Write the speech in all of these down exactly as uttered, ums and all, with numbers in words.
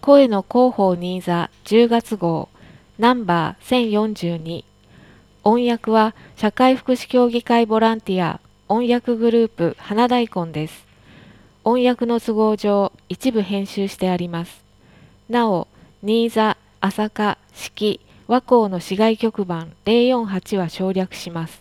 声の広報新座じゅうがつ号ナンバーせんよんじゅうに。音訳は社会福祉協議会ボランティア音訳グループ花大根です。音訳の都合上一部編集してあります。なお、新座、朝霞、四季、和光の市外局番ゼロよんはちは省略します。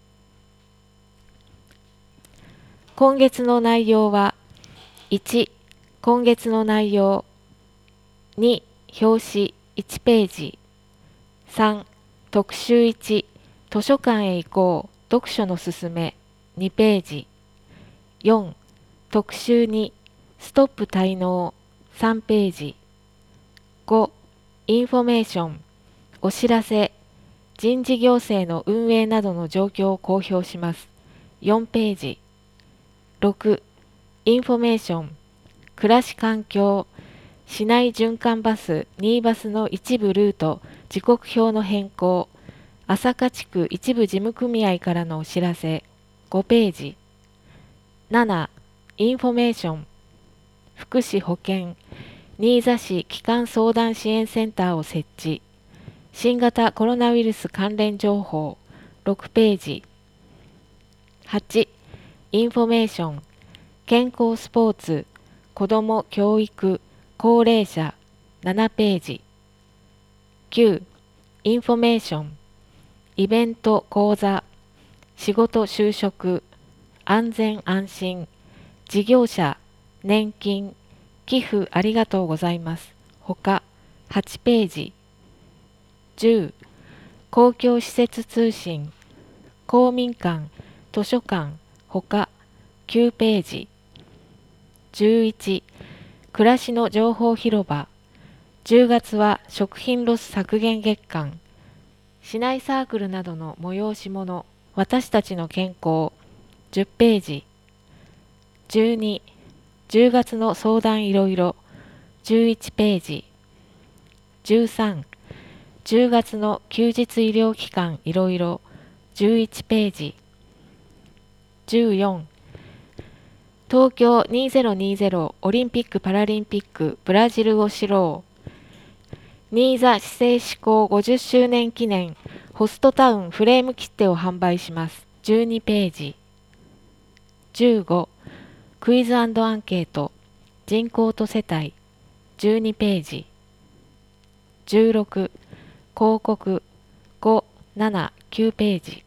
今月の内容は、いち、今月の内容、に、表紙いちページ、さん、特集いち、図書館へ行こう、読書のすすめにページ、よん、特集に、ストップ滞納さんページ、ご、インフォメーション、お知らせ、人事行政の運営などの状況を公表します。よんページ、ろく、インフォメーション、暮らし環境、市内循環バスにバスの一部ルート、時刻表の変更、朝霞地区一部事務組合からのお知らせ、ごページ、なな、インフォメーション、福祉保健、新座市基幹相談支援センターを設置、新型コロナウイルス関連情報、ろくページ、はち、インフォメーション、健康スポーツ、子ども教育、高齢者、ななページ、きゅう、インフォメーション、イベント講座、仕事就職、安全安心、事業者、年金、寄付ありがとうございます。ほか、はちページ、じゅう、公共施設通信、公民館、図書館、ほか、きゅうページ、じゅういち、暮らしの情報広場、じゅうがつは食品ロス削減月間、市内サークルなどの催し物、私たちの健康、じゅっページ、じゅうに、じゅうがつの相談いろいろ、じゅういちページ、じゅうさん、じゅうがつの休日医療機関いろいろ、じゅういちページ、じゅうよん、東京にせんにじゅうオリンピック・パラリンピックブラジルを知ろう。新座市政施行ごじゅっしゅうねん記念ホストタウンフレーム切手を販売します。じゅうにページ。じゅうご、クイズ&アンケート人口と世帯じゅうにページ。じゅうろく、広告ご、なな、きゅうページ。